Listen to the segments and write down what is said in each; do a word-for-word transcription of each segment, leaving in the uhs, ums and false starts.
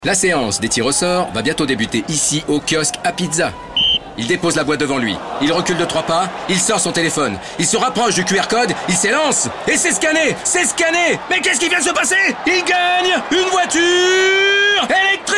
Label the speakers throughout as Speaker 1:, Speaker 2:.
Speaker 1: La séance des tirs au sort va bientôt débuter ici au kiosque à pizza. Il dépose la boîte devant lui, il recule de trois pas, il sort son téléphone, il se rapproche du Q R code, il s'élance et c'est scanné, c'est scanné. Mais qu'est-ce qui vient de se passer? Il gagne une voiture électrique!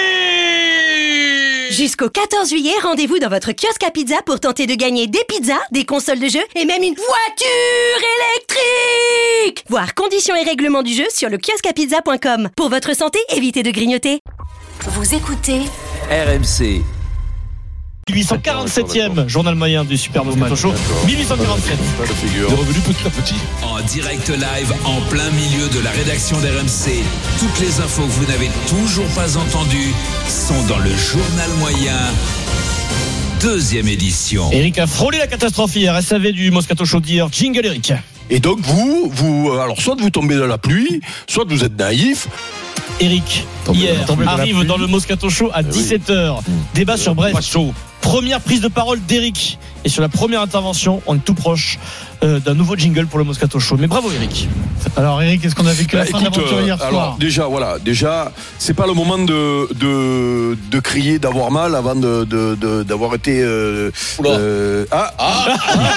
Speaker 2: Jusqu'au quatorze juillet, rendez-vous dans votre kiosque à pizza pour tenter de gagner des pizzas, des consoles de jeux et même une voiture électrique! Voir conditions et règlements du jeu sur le kiosque à pizza point com. Pour votre santé, évitez de grignoter. Vous écoutez
Speaker 3: R M C.
Speaker 4: huit cent quarante-septième journal moyen du Super Moscato Show. mille huit cent quarante-sept.
Speaker 5: Il est revenu petit à petit.
Speaker 3: En direct live, en plein milieu de la rédaction d'R M C. Toutes les infos que vous n'avez toujours pas entendues sont dans le journal moyen. Deuxième édition.
Speaker 4: Eric a frôlé la catastrophe hier. S A V du Moscato Show d'hier. Jingle Eric.
Speaker 5: Et donc vous, vous, alors soit vous tombez dans la pluie, soit vous êtes naïf.
Speaker 4: Eric,
Speaker 5: Tombé,
Speaker 4: hier,
Speaker 5: tombé dans
Speaker 4: arrive dans le Moscato Show à dix-sept heures. Oui. Débat sur Brest. Première prise de parole d'Eric. Et sur la première intervention, on est tout proche euh, d'un nouveau jingle pour le Moscato Show. Mais bravo Eric.
Speaker 6: Alors Eric, est-ce qu'on a vécu
Speaker 5: bah,
Speaker 6: la fin
Speaker 5: écoute,
Speaker 6: d'aventure hier
Speaker 5: euh,
Speaker 6: soir?
Speaker 5: Alors déjà, voilà, déjà, c'est pas le moment de de, de crier, d'avoir mal avant de, de, de d'avoir été. Euh, euh, ah, ah.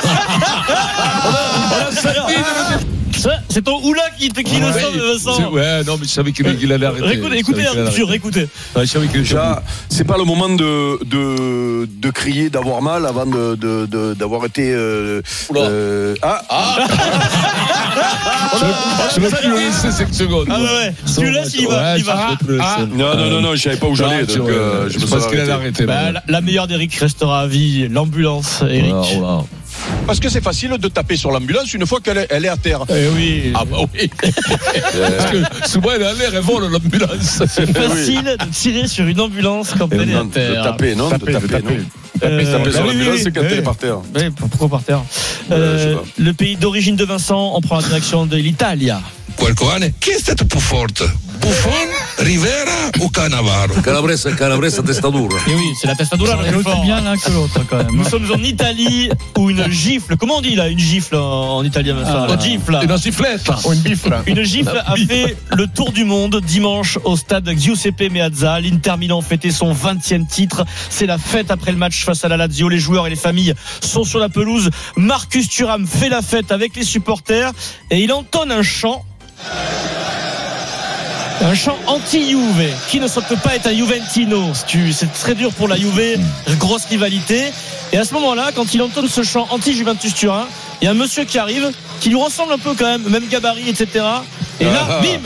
Speaker 4: Ça, c'est ton oula qui te qui le sent, Vincent.
Speaker 7: Ouais, non, mais je savais qu'il allait arrêter.
Speaker 4: Récoutez, écoutez, sûr, réécoutez.
Speaker 7: Ouais, je savais que
Speaker 5: déjà, c'est pas le moment de de de crier, d'avoir mal avant de de, de d'avoir été. Euh, euh, ah, ah.
Speaker 7: Je vais plus le laisser cinq secondes.
Speaker 4: Ah ouais, ouais. Celui-là, il va, il va.
Speaker 5: Ah. Non, non, non, non, je savais pas où j'allais. Donc, euh, je me
Speaker 7: pense qu'il allait arrêter.
Speaker 4: Bah, la, la meilleure d'Eric restera à vie. L'ambulance, Eric.
Speaker 7: Oh là, oh là.
Speaker 5: Parce que c'est facile de taper sur l'ambulance une fois qu'elle est, elle est à terre.
Speaker 4: Eh oui.
Speaker 7: Ah bah oui. Parce que souvent elle est à l'air, elle vole l'ambulance.
Speaker 4: C'est facile de tirer sur une ambulance quand elle est à terre.
Speaker 5: De taper, non,
Speaker 6: taper,
Speaker 5: de taper,
Speaker 6: taper.
Speaker 5: non.
Speaker 4: Euh,
Speaker 5: taper
Speaker 4: bah
Speaker 5: sur
Speaker 4: oui,
Speaker 5: l'ambulance,
Speaker 4: oui,
Speaker 5: c'est quand
Speaker 4: oui.
Speaker 5: elle est par terre.
Speaker 4: Oui, pourquoi par terre euh, Le pays d'origine de Vincent, on prend la direction de l'Italie.
Speaker 8: Qualcoane, chi è stato più forte? Buffon, Rivera o Cannavaro?
Speaker 7: Calabresa, Calabresa, testadura.
Speaker 4: Et oui, c'est la testadura.
Speaker 6: L'autre bien l'un que l'autre quand même.
Speaker 4: Nous sommes en Italie où une gifle, comment on dit là, une gifle en, en italien, Vincent?
Speaker 6: Ah,
Speaker 4: Une gifle.
Speaker 7: Une sifflette.
Speaker 6: Ou une bifle.
Speaker 4: Une gifle a fait le tour du monde dimanche au stade Giuseppe Meazza. L'Inter Milan fêtait son vingtième titre. C'est la fête après le match face à la Lazio. Les joueurs et les familles sont sur la pelouse. Marcus Thuram fait la fête avec les supporters et il entonne un chant. Un chant anti-Juve. Qui ne souhaite pas être un Juventino? C'est très dur pour la Juve. Grosse rivalité. Et à ce moment-là, quand il entonne ce chant anti-Juventus Turin, il y a un monsieur qui arrive, qui lui ressemble un peu quand même, même gabarit, et cetera. Et là,
Speaker 5: ah.
Speaker 4: bim!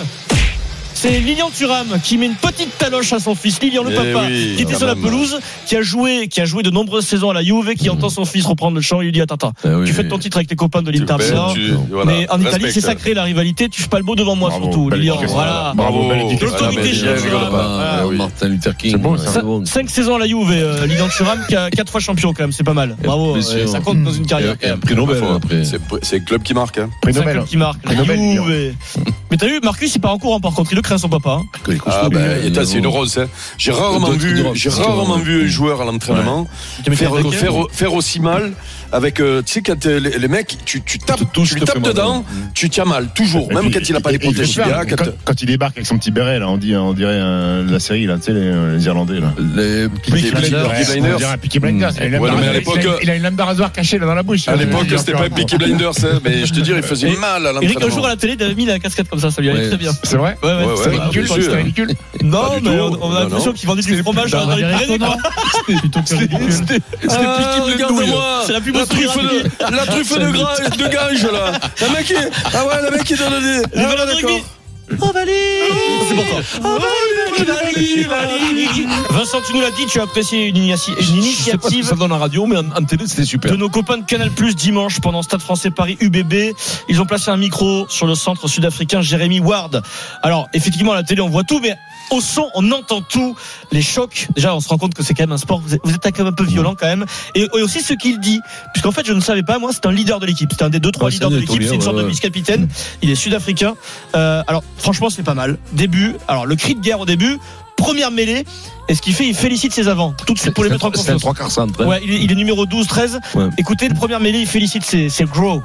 Speaker 4: C'est Lilian Thuram qui met une petite taloche à son fils, Lilian le
Speaker 5: eh
Speaker 4: papa,
Speaker 5: oui,
Speaker 4: qui était sur la pelouse, qui a joué, qui a joué de nombreuses saisons à la Juve, qui entend son fils reprendre le chant, il lui dit attends, attends,
Speaker 7: eh oui,
Speaker 4: tu fais ton titre avec tes copains de l'Inter Milan,
Speaker 5: voilà,
Speaker 4: mais en Italie
Speaker 5: respecte.
Speaker 4: c'est sacré la rivalité, tu fais pas le beau devant moi.
Speaker 6: Bravo,
Speaker 4: surtout,
Speaker 6: belle
Speaker 4: Lilian.
Speaker 6: éducation.
Speaker 4: Voilà.
Speaker 5: Bravo.
Speaker 4: De l'autorité chez le Thuram.
Speaker 7: Ah, oui. Martin Luther King.
Speaker 6: C'est beau, ça.
Speaker 7: C'est bon.
Speaker 4: Cinq saisons à la Juve, euh, Lilian Thuram qui a quatre fois champion quand même, c'est pas mal. Bravo,
Speaker 7: Bien
Speaker 4: euh,
Speaker 7: sûr.
Speaker 4: ça compte dans une carrière.
Speaker 7: Et un prix Nobel après.
Speaker 5: C'est c'est le club qui marque. Hein.
Speaker 6: Prix
Speaker 4: C'est un
Speaker 6: Nobel.
Speaker 4: club qui marque.
Speaker 6: Prix
Speaker 4: La
Speaker 6: Nobel,
Speaker 4: Juve. Mais t'as vu, Marcus il part en courant par contre, il le craint son papa. hein.
Speaker 5: Ah ben, et t'as, c'est une rose. Hein. J'ai rarement
Speaker 7: D'autres
Speaker 5: vu,
Speaker 7: drogues,
Speaker 5: j'ai
Speaker 7: c'est
Speaker 5: rarement
Speaker 7: vrai.
Speaker 5: vu un joueur à l'entraînement
Speaker 4: Ouais.
Speaker 5: faire,
Speaker 4: Tu
Speaker 5: faire, faire aussi mal. Avec, euh, tu sais, quand euh, les, les mecs, tu, tu tapes,
Speaker 7: Te touche,
Speaker 5: tu lui
Speaker 7: te
Speaker 5: tapes
Speaker 7: fait mal,
Speaker 5: dedans,
Speaker 7: ouais.
Speaker 5: tu tiens mal, toujours,
Speaker 6: Et
Speaker 5: même
Speaker 6: puis,
Speaker 5: quand il a pas les
Speaker 6: et- et-
Speaker 5: protèges
Speaker 6: et-
Speaker 5: bien.
Speaker 6: quand,
Speaker 5: Quand,
Speaker 6: quand il débarque avec son petit béret là, on dit, on dirait euh, la série là, tu sais les, les Irlandais là.
Speaker 7: Les
Speaker 5: Peaky Blinders.
Speaker 6: Ouais, on dirait un Peaky Blinders. Il a une lame
Speaker 5: Ouais,
Speaker 6: de
Speaker 5: non, mais à
Speaker 6: rasoir-
Speaker 5: l'époque,
Speaker 6: il a- il a une lame de rasoir cachée là dans la bouche.
Speaker 5: à l'époque,
Speaker 6: Euh,
Speaker 5: c'était pas Peaky Blinders, hein, mais je te dis, il faisait
Speaker 4: Et-
Speaker 5: mal à
Speaker 4: Eric un jour à
Speaker 5: l'entraînement.
Speaker 4: la télé il avait mis la casquette comme ça, ça lui allait
Speaker 7: Ouais.
Speaker 4: très bien.
Speaker 6: C'est vrai.
Speaker 4: Ouais, ouais,
Speaker 5: Ouais,
Speaker 4: c'est
Speaker 5: ouais,
Speaker 4: ridicule,
Speaker 5: bien
Speaker 4: quoi.
Speaker 5: sûr.
Speaker 6: C'est ridicule.
Speaker 4: Non,
Speaker 5: Pas du
Speaker 4: mais
Speaker 5: tout.
Speaker 4: on, on a
Speaker 5: Non,
Speaker 4: l'impression
Speaker 5: non.
Speaker 4: qu'il vendait du fromage dans
Speaker 6: Pas
Speaker 4: les
Speaker 6: du tout,
Speaker 4: Pyrénées.
Speaker 6: non. Plutôt que ridicule.
Speaker 7: C'était
Speaker 5: Ah,
Speaker 7: Peaky Blinders.
Speaker 5: regarde-moi,
Speaker 4: C'est la plus
Speaker 5: la
Speaker 4: grosse
Speaker 5: truffe
Speaker 4: pyramide.
Speaker 5: de, la truffe de, gra- de Gange, là. Le mec, il, ah ouais, le mec, il donne des,
Speaker 4: Les
Speaker 5: ah,
Speaker 4: valeurs de
Speaker 5: d'accord.
Speaker 4: rugby. Oh Valérie. C'est pour toi. Oh Valérie, Valérie. Vincent, tu nous l'as dit, tu as apprécié une, initia- une
Speaker 7: Je sais pas ce que
Speaker 4: initiative
Speaker 7: ça donne en radio, mais en, en télé, c'était super.
Speaker 4: de nos copains de Canal Plus dimanche pendant Stade Français Paris U B B. Ils ont placé un micro sur le centre sud-africain Jeremy Ward. Alors, effectivement, à la télé, on voit tout, mais au son, on entend tout. Les chocs. Déjà, on se rend compte que c'est quand même un sport. Vous êtes, vous êtes quand même un peu violent quand même. Et, et aussi ce qu'il dit. Puisqu'en fait, je ne savais pas, moi, c'est un leader de l'équipe. C'est un des deux, trois
Speaker 7: Ouais,
Speaker 4: leaders
Speaker 7: c'est
Speaker 4: de
Speaker 7: un
Speaker 4: l'équipe.
Speaker 7: des
Speaker 4: C'est une sorte
Speaker 7: ouais,
Speaker 4: de
Speaker 7: ouais.
Speaker 4: vice-capitaine. Il est sud-africain. Euh, alors, franchement, c'est pas mal. Début. Alors, le cri de guerre au début. Première mêlée. Et ce qu'il fait, il félicite ses avants. Tout de suite pour les mettre en
Speaker 7: C'est un
Speaker 4: confiance.
Speaker 7: trois quarts centre. hein.
Speaker 4: Ouais, il est, il est numéro douze treize.
Speaker 7: Ouais.
Speaker 4: Écoutez, le premier mêlée, il félicite ses, ses Grow.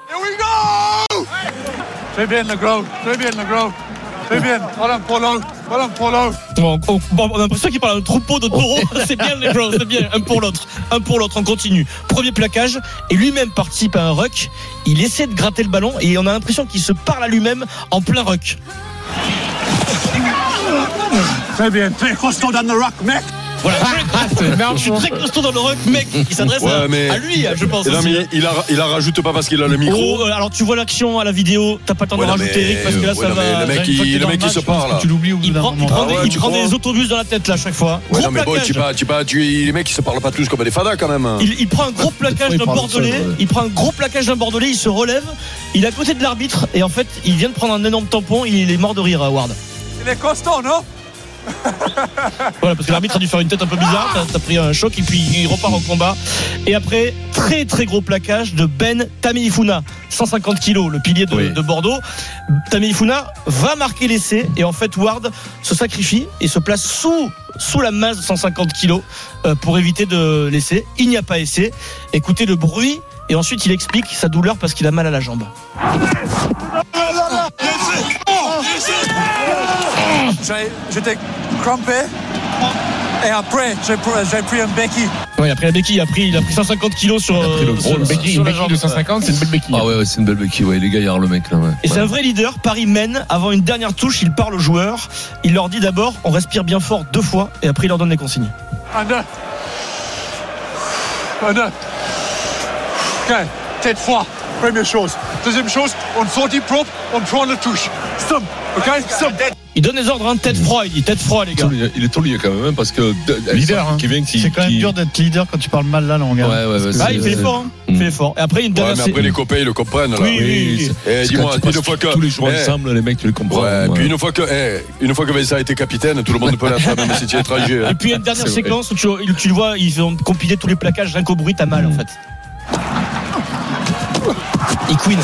Speaker 9: Très bien le gros, très bien le gros, très bien. Voilà, Polo,
Speaker 4: Bon, on, bon, on a l'impression qu'il parle d'un troupeau de taureaux. C'est bien les bros, c'est bien. Un pour l'autre, un pour l'autre. On continue. Premier plaquage et lui-même participe à un ruck. Il essaie de gratter le ballon et on a l'impression qu'il se parle à lui-même en plein ruck.
Speaker 9: Très bien, très costaud dans le rock, mec.
Speaker 4: Voilà, je suis très costaud dans le rock, mec. Il s'adresse
Speaker 5: ouais,
Speaker 4: à,
Speaker 5: mais,
Speaker 4: à lui, je pense.
Speaker 5: Non, mais il, a, il a rajoute pas parce qu'il a le micro.
Speaker 4: Oh, alors tu vois l'action à la vidéo, t'as pas le temps
Speaker 5: ouais,
Speaker 4: de rajouter, Eric, parce que là
Speaker 5: ouais,
Speaker 4: ça
Speaker 5: non,
Speaker 4: va.
Speaker 5: Le mec, il, le mec il se parle là.
Speaker 6: Tu l'oublies au bout
Speaker 4: Il
Speaker 6: d'un
Speaker 4: prend,
Speaker 6: moment.
Speaker 4: il prend,
Speaker 5: ah
Speaker 4: des,
Speaker 5: ouais,
Speaker 4: il prend des autobus dans la tête là à chaque fois.
Speaker 5: Ouais,
Speaker 4: gros
Speaker 5: non, mais bon,
Speaker 4: plaquage.
Speaker 5: tu pas, tu pas, tu, les mecs ils se parlent pas tous comme des fadas quand même.
Speaker 4: Il, il prend un gros plaquage d'un Bordelais. Seul, ouais. Il prend un gros plaquage d'un Bordelais. Il se relève. Il est à côté de l'arbitre et en fait, il vient de prendre un énorme tampon. Il est mort de rire, Ward.
Speaker 9: Il est costaud, non?
Speaker 4: Voilà, parce que l'arbitre a dû faire une tête un peu bizarre. T'as, t'as pris un choc et puis il repart au combat. Et après, très très gros plaquage de Ben Tameifuna, cent cinquante kilos, le pilier de, oui. de Bordeaux. Tameifuna va marquer l'essai et en fait Ward se sacrifie et se place sous sous la masse de cent cinquante kilos euh, pour éviter de l'essai. Il n'y a pas essai. Écoutez le bruit et ensuite il explique sa douleur parce qu'il a mal à la jambe.
Speaker 9: J'étais crampé et après j'ai, j'ai pris un béquille.
Speaker 4: Oui, après la béquille, il a pris, il a pris cent cinquante kilos sur,
Speaker 7: le
Speaker 4: sur,
Speaker 7: gros, béquille,
Speaker 4: sur
Speaker 7: une
Speaker 4: la
Speaker 7: béquille
Speaker 4: jambe.
Speaker 7: de cent cinquante, c'est une belle béquille. Ah ouais, ouais c'est une belle béquille, ouais, les gars, il y a le mec là. Ouais.
Speaker 4: Et
Speaker 7: ouais.
Speaker 4: c'est un vrai leader. Paris mène. Avant une dernière touche, il parle aux joueurs. Il leur dit d'abord, on respire bien fort deux fois et après il leur donne les consignes.
Speaker 9: Un, deux. Un, deux. Ok, tête froid. Première chose. Deuxième chose, on sortit propre, on prend la touche. Stop, ok, stop.
Speaker 4: Il donne les ordres, hein, tête froid, il dit tête froid les gars.
Speaker 7: Il est trop lié quand même, hein, parce que
Speaker 6: leader, hein.
Speaker 7: qui vient, qui,
Speaker 6: c'est quand même
Speaker 7: qui...
Speaker 6: dur d'être leader quand tu parles mal la langue.
Speaker 7: Ouais, ouais, ouais,
Speaker 4: ah, il fait l'effort, hein. il fait l'effort. Et après une dernière.
Speaker 5: Ouais, mais après les copains ils le comprennent là.
Speaker 4: Oui, oui, oui.
Speaker 5: Et dis-moi, une fois que
Speaker 7: tous les jours
Speaker 5: eh,
Speaker 7: ensemble, les mecs tu les comprends.
Speaker 5: Ouais, ouais. Puis une fois que, eh, une fois que Vincent a été capitaine, tout le monde peut l'être, même si tu es étranger.
Speaker 4: Et puis une dernière séquence où tu, tu le vois, ils ont compilé tous les plaquages, rien qu'au bruit, t'as mal en fait. Et Queen.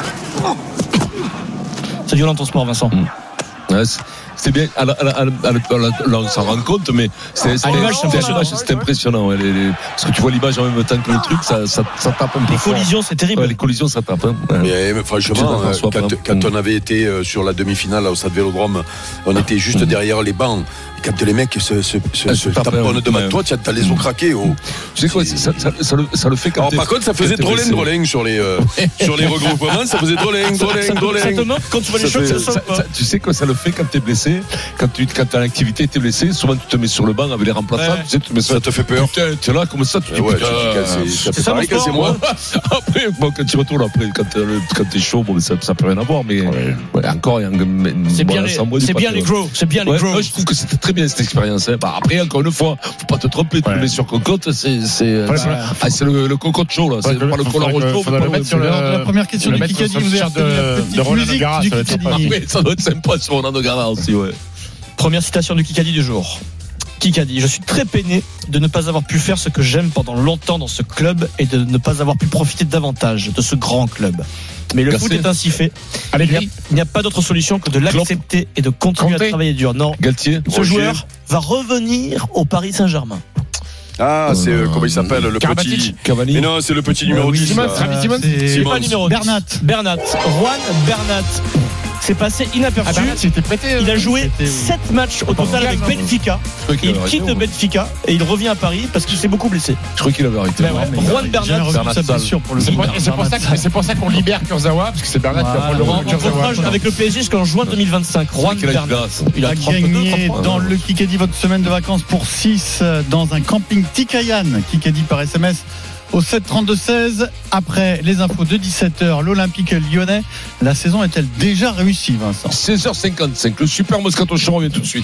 Speaker 4: C'est violent ton sport, Vincent.
Speaker 7: Mmh. Ouais, c'est, c'est bien, à la, à la, à la, à la, là, on s'en rend compte, mais c'est, c'est,
Speaker 4: l'image,
Speaker 7: c'est, c'est, c'est, c'est impressionnant. Ouais, les, les, parce que tu vois l'image en même temps que le truc, ça, ça, ça tape un peu.
Speaker 4: Les collisions, c'est terrible.
Speaker 7: Ouais, les collisions, ça tape. Hein. Ouais.
Speaker 5: Mais, mais franchement, euh, quand, quand, quand on avait été euh, sur la demi-finale au Stade Vélodrome, on était juste mmh. derrière les bancs. Et quand les mecs se, se, se, se taponnent devant ouais. toi, tu as les os craqués. Oh.
Speaker 7: Tu sais quoi, ça, ça, ça, le, ça le fait quand.
Speaker 5: Alors, par contre, ça faisait drôling, drôling sur les euh, sur les regroupements. Ça faisait drôling, drôling, drôling.
Speaker 4: Ça te manque quand tu vois les chocs, ça saute.
Speaker 7: Tu sais quoi, ça le fait quand t'es blessé, quand tu quand t'as l'activité, t'es blessé. Souvent, tu te mets sur le banc avec les remplaçants.
Speaker 4: Ouais.
Speaker 7: Tu sais, tu mets ça,
Speaker 5: ça te fait peur.
Speaker 7: Putain, tu es là comme ça, tu dis
Speaker 5: ouais,
Speaker 7: putain.
Speaker 5: Ça fait pareil que c'est moi.
Speaker 7: Après, bon, quand tu retournes après, quand t'es, quand t'es chaud, bon, ça ça peut rien avoir, mais ouais. Ouais, encore, il y a un.
Speaker 4: C'est bien, c'est bien les gros, c'est bien les gros.
Speaker 7: Je trouve que c'était très bien cette expérience. Bah après, encore une fois, faut pas te tromper, tu le mets sur cocotte, c'est, c'est, ouais, c'est, ah, c'est le, le cocotte chaud, là. C'est ouais, pas le collant chaud.
Speaker 6: Faut le mettre sur la première question de Kikadi. Vous avez de Roland Gara, ça va être sympa.
Speaker 7: Après, ça doit être sympa sur Roland Gara aussi, ouais.
Speaker 4: Première citation de Kikadi du jour. Kikadi, je suis très peiné de ne pas avoir pu faire ce que j'aime pendant longtemps dans ce club et de ne pas avoir pu profiter davantage de ce grand club. Mais le Garcia. Foot est ainsi fait. Il n'y, a, il n'y a pas d'autre solution que de l'accepter Klopp. Et de continuer Kanté. À travailler dur. Non,
Speaker 7: Galtier.
Speaker 4: Ce Roger. Joueur va revenir au Paris Saint-Germain.
Speaker 5: Ah, c'est euh, comment il s'appelle le
Speaker 7: Carabatic.
Speaker 5: petit
Speaker 7: Cavani.
Speaker 5: Mais non, c'est le petit numéro
Speaker 7: oui,
Speaker 5: dix.
Speaker 7: Simon, c'est Simon.
Speaker 4: C'est,
Speaker 7: c'est
Speaker 4: pas numéro dix. Bernat. Bernat. Juan Bernat. C'est passé inaperçu. Ah, Bernat, c'était prêté, il a joué sept matchs au total avec Benfica. Il quitte Benfica et il revient à Paris parce qu'il s'est beaucoup blessé.
Speaker 7: Je crois qu'il avait arrêté.
Speaker 4: Juan Bernat.
Speaker 10: C'est pour ça qu'on libère Kurzawa parce que c'est Bernat qui va prendre le
Speaker 4: Kurzawa avec le P S G jusqu'en juin deux mille vingt-cinq. Juan Bernat.
Speaker 6: Il a gagné dans le Kikadi votre semaine de vacances pour six dans un camping Tikayan. Kikadi par S M S au sept trente-deux seize. Après les infos de dix-sept heures, l'Olympique lyonnais, la saison est-elle déjà réussie, Vincent?
Speaker 7: seize heures cinquante-cinq, le super Moscato Show revient tout de suite.